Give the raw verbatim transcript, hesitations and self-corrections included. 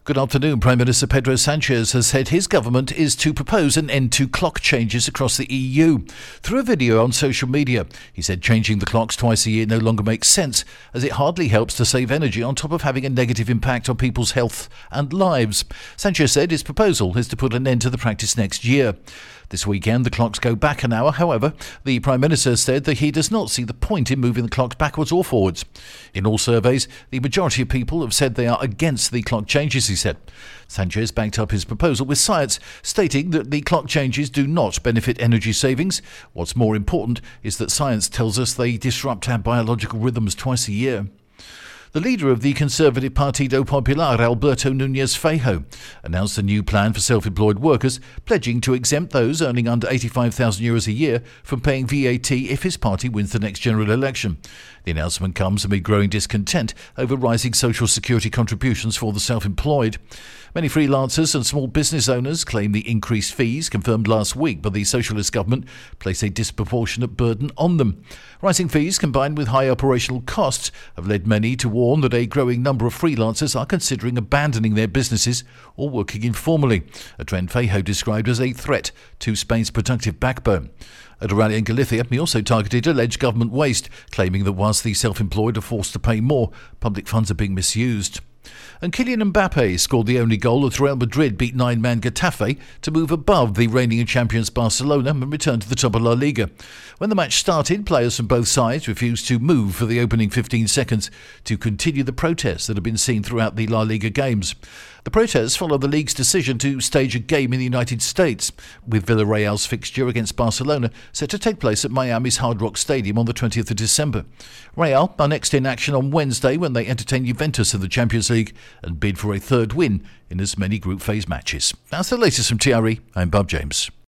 Good afternoon. Prime Minister Pedro Sanchez has said his government is to propose an end to clock changes across the E U. Through a video on social media, he said changing the clocks twice a year no longer makes sense, as it hardly helps to save energy on top of having a negative impact on people's health and lives. Sanchez said his proposal is to put an end to the practice next year. This weekend, the clocks go back an hour. However, the Prime Minister said that he does not see the point in moving the clocks backwards or forwards. In all surveys, the majority of people have said they are against the clock changes, he said. Sanchez backed up his proposal with science, stating that the clock changes do not benefit energy savings. What's more important is that science tells us they disrupt our biological rhythms twice a year. The leader of the Conservative Partido Popular, Alberto Núñez Feijóo, announced a new plan for self-employed workers, pledging to exempt those earning under eighty-five thousand euros a year from paying V A T if his party wins the next general election. The announcement comes amid growing discontent over rising social security contributions for the self-employed. Many freelancers and small business owners claim the increased fees confirmed last week by the socialist government place a disproportionate burden on them. Rising fees combined with high operational costs have led many to warn that a growing number of freelancers are considering abandoning their businesses or working informally, a trend Feijóo described as a threat to Spain's productive backbone. At a rally in Galicia, he also targeted alleged government waste, claiming that whilst the self-employed are forced to pay more, public funds are being misused. And Kylian Mbappe scored the only goal as Real Madrid beat nine-man Getafe to move above the reigning champions Barcelona and return to the top of La Liga. When the match started, players from both sides refused to move for the opening fifteen seconds to continue the protests that have been seen throughout the La Liga games. The protests follow the league's decision to stage a game in the United States, with Villarreal's fixture against Barcelona set to take place at Miami's Hard Rock Stadium on the twentieth of December. Real are next in action on Wednesday when they entertain Juventus in the Champions League and bid for a third win in as many group phase matches. That's the latest from T R E. I'm Bob James.